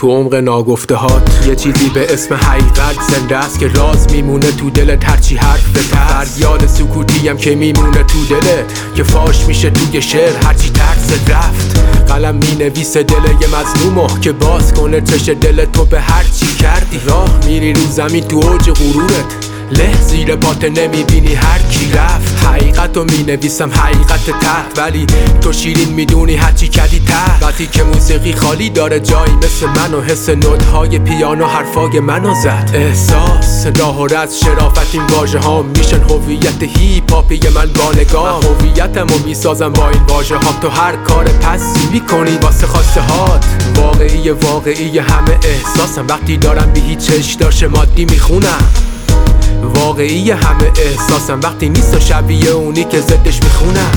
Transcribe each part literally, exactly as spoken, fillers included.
تو عمق ناگفته هات یه چیزی به اسم حقیقت زنده است که راز میمونه تو دلت، هرچی حرف به فریاد سکوتی هم که میمونه تو دله، که فاش میشه توی شعر هرچی ترس رفت. قلم مینویسه دل یه مظلومو که باز کنه چش دل تو به هرچی کردی. راه میری رو زمین تو اوج غرورت، له زیر پات نمیبینی هر کی رفت. حقیقتو مینویسم حقیقت ته، ولی تو شیرین میدونی هرچی کردی ته. وقتی که موسیقی خالی داره جایی مثل منو، حس نوت‌های پیانو حرفای منو زد. احساس راه و رز شرافت این واژه ها میشن هویت هیپ هاپی من با نگاه. هویتمو میسازم با این واژه ها، تو هر کار پسی میکنی واسه خواسته هات. واقعی واقعی همه احساسم، وقتی دارم بی هیچ اشتاش مادی میخونم. واقعی همه احساسم، وقتی نیست شبیه اونی که زدش میخونم.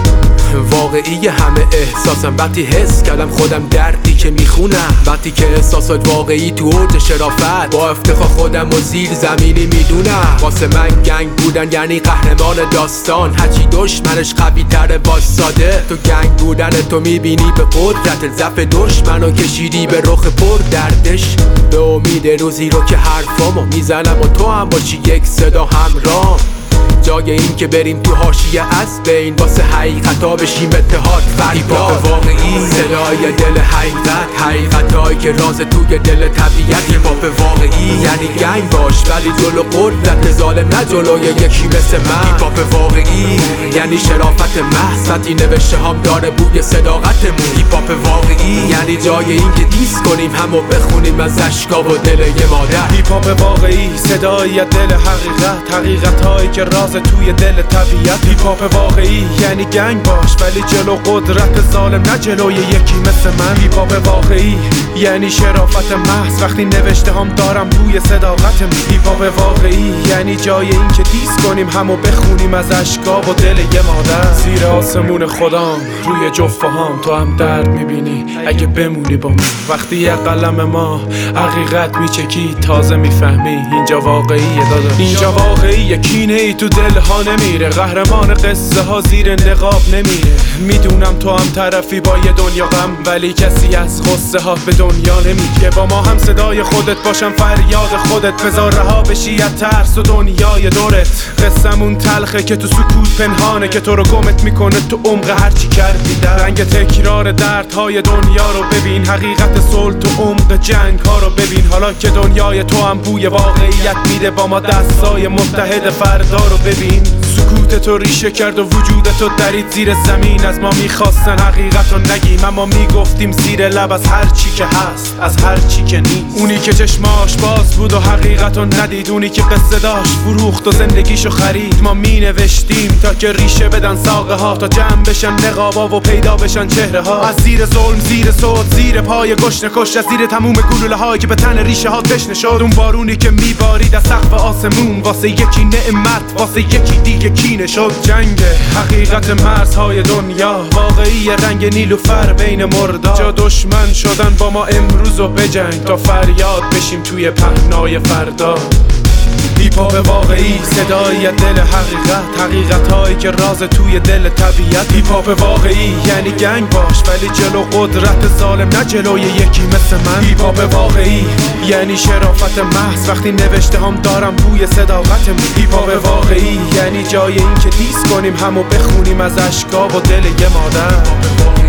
واقعی همه احساسم، وقتی حس کردم خودم دردی که میخونم. وقتی که احساسات واقعی تو اوج شرافت، با افتخار خودم و زیر زمینی میدونم. واسه من گنگ بودن یعنی قهرمان داستان، هرچی دشمنش قوی تره واساده. تو گنگ بودن تو میبینی به قدرت، ضعف دشمنو کشیدی به رخ پر دردش. به امید روزی رو که حرفامو میزنم و تو هم باشی یک صدا همراه، جای این که بریم تو حاشیه از بین، واسه حقیقتا بشیم اتحاد فریاد. واقعی صدای دل حقیقت، حقیقتایی که راز توی دل طبیعت. هیپ هاپ واقعی یعنی گنگ باش ولی جلو قدرت ظالم، نه جلوی یکی مثل من. هیپ هاپ واقعی یعنی شرافت محض، وقتی نوشته هم داره بوی صداقتمون. هیپ هاپ واقعی یعنی جای این که دیس کنیم همو بخونیم از اشکا و دل یه مادر. هیپ هاپ واقعی صدای دل حقیقت، حقیقتایی که راز توی دل طبیعت. هیپ هاپ واقعی یعنی گنگ باش ولی جلو قدرت ظالم، نه جلوی یکی مثل من. هیپ هاپ واقعی یعنی شرافت محض، وقتی نوشته هم دارم بوی صداقتم. هیپ هاپ واقعی یعنی جای این که دیس کنیم همو بخونیم از اشکا و دل یه مادر. زیر آسمون خدام روی جفه هام تو هم درد میبینی اگه بمونی با من. وقتی یه قلم ما حقیقت میچکی تازه میفهمی اینجا واقعیه دادا. اینجا واقعیه، کینه ای تو دل ها نمیره، قهرمان قصه ها زیر نقاب نمیره. میدونم تو هم طرفی با یه دنیا غم، ولی کسی از قصه ها به دنیا نمیگه. با ما هم صدای خودت باشم فریاد خودت، بذار رها بشی از ترس و دنیای دورت. قصمون تلخه که تو سکوت پنهانه، که تو رو گمت میکنه تو عمق هرچی کردی. در رنگ تکرار دردهای دنیا رو ببین، حقیقت صلح تو عمق جنگ ها رو ببین. حالا که دنیای تو هم بوی واقعیت میده، با ما دستای متحد فردا رو ببین. سکوت تو ریشه کرد و وجود تو درید زیر زمین، از ما میخواستن حقیقت رو نگیم اما میگفتیم زیر لب از هر چی که هست، از هر چی که نیست. اونی که چشماش باز بود و حقیقت رو ندید، اونی که قصه داشت فروخت و زندگیشو خرید. ما مینوشتیم تا که ریشه بدن ساقه ها، تا جمع بشن نقابا و پیدا بشن چهره ها. از زیر ظلم، زیر صوت، زیر پای گشنه کش، از زیر تموم گلوله هایی که به تن ریشه ها تشنه شد. اون بارونی که میبارید از سقف آسمون، واسه یکی نعمت واسه یکی دیگه کینه شد. جنگ حقیقت مرزهای دنیا، واقعی رنگ نیلوفر بین مردا. جا دشمن شدن با ما امروز و بجنگ، تا فریاد بشیم توی پهنای فردا. هیپ هاپ واقعی صدای دل حقیقت، حقیقتایی که راز توی دل طبیعت. هیپ هاپ واقعی یعنی گنگ باش ولی جلو قدرت ظالم، نه جلوی یکی مثل من. هیپ هاپ واقعی یعنی شرافت محض، وقتی نوشته هم دارم بوی صداقتم. هیپ هاپ واقعی یعنی جای این که دیس کنیم همو بخونیم از اشکا و دل یه مادر.